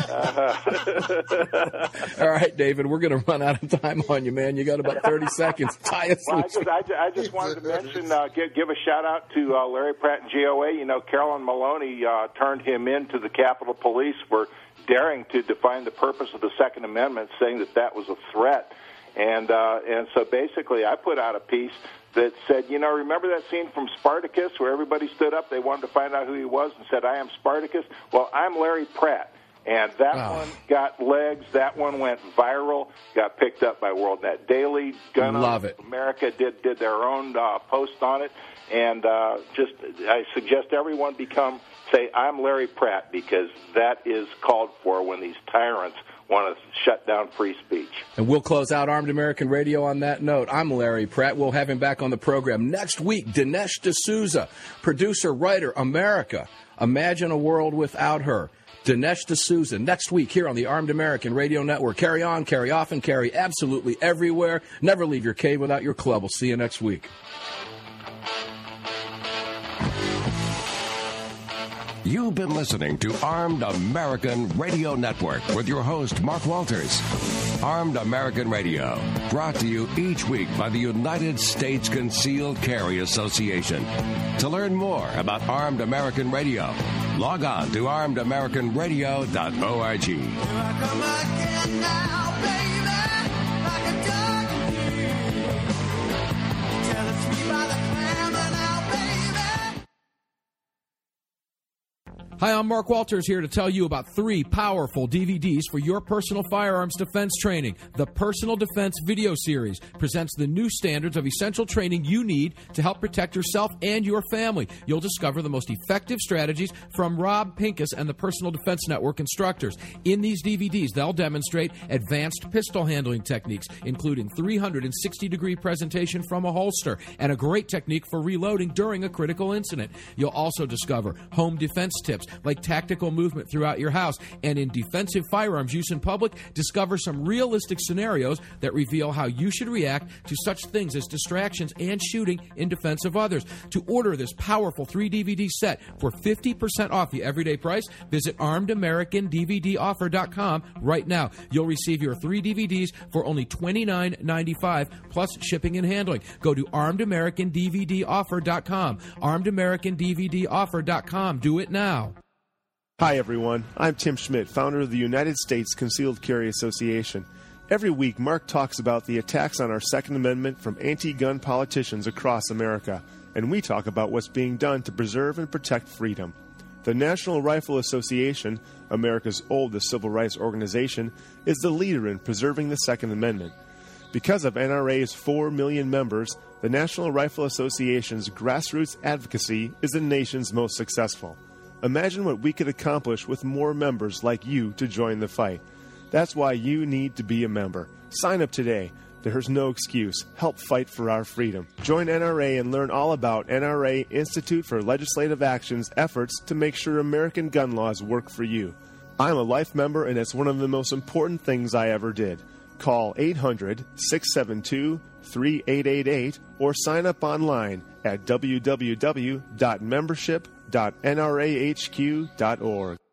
Uh-huh. All right, David, we're going to run out of time on you, man. You got about thirty seconds. Tie us well, I loose. just, I, just, I just wanted to mention, uh, give, give a shout out to uh, Larry Pratt and G O A. You know, Carolyn Maloney uh, turned him into the Capitol Police for daring to define the purpose of the Second Amendment, saying that that was a threat. And uh, and so basically I put out a piece that said, you know, remember that scene from Spartacus where everybody stood up, they wanted to find out who he was and said, I am Spartacus? Well, I'm Larry Pratt. And that oh. one got legs. That one went viral, got picked up by WorldNet Daily. Gun Love Owners it. of America did, did their own uh, post on it. And uh, just I suggest everyone become, say, I'm Larry Pratt, because that is called for when these tyrants want to shut down free speech. And we'll close out Armed American Radio on that note. I'm Larry Pratt. We'll have him back on the program next week. Dinesh D'Souza, producer, writer, America. Imagine a world without her. Dinesh D'Souza, next week here on the Armed American Radio Network. Carry on, carry often, carry absolutely everywhere. Never leave your cave without your club. We'll see you next week. You've been listening to Armed American Radio Network with your host, Mark Walters. Armed American Radio, brought to you each week by the United States Concealed Carry Association. To learn more about Armed American Radio, log on to armed american radio dot org. Hi, I'm Mark Walters here to tell you about three powerful D V Ds for your personal firearms defense training. The Personal Defense Video Series presents the new standards of essential training you need to help protect yourself and your family. You'll discover the most effective strategies from Rob Pincus and the Personal Defense Network instructors. In these D V Ds, they'll demonstrate advanced pistol handling techniques, including three hundred sixty degree presentation from a holster and a great technique for reloading during a critical incident. You'll also discover home defense tips like tactical movement throughout your house, and in defensive firearms use in public, discover some realistic scenarios that reveal how you should react to such things as distractions and shooting in defense of others. To order this powerful three D V D set for fifty percent off the everyday price, visit armed american d v d offer dot com right now. You'll receive your three D V Ds for only twenty-nine ninety-five plus shipping and handling. Go to armed american d v d offer dot com. armed american d v d offer dot com. Do it now. Hi, everyone. I'm Tim Schmidt, founder of the United States Concealed Carry Association. Every week, Mark talks about the attacks on our Second Amendment from anti-gun politicians across America, and we talk about what's being done to preserve and protect freedom. The National Rifle Association, America's oldest civil rights organization, is the leader in preserving the Second Amendment. Because of N R A's four million members, the National Rifle Association's grassroots advocacy is the nation's most successful. Imagine what we could accomplish with more members like you to join the fight. That's why you need to be a member. Sign up today. There's no excuse. Help fight for our freedom. Join N R A and learn all about N R A Institute for Legislative Action's efforts to make sure American gun laws work for you. I'm a life member, and it's one of the most important things I ever did. Call eight hundred, six seven two, three eight eight eight or sign up online at w w w dot membership dot n r a h q dot org.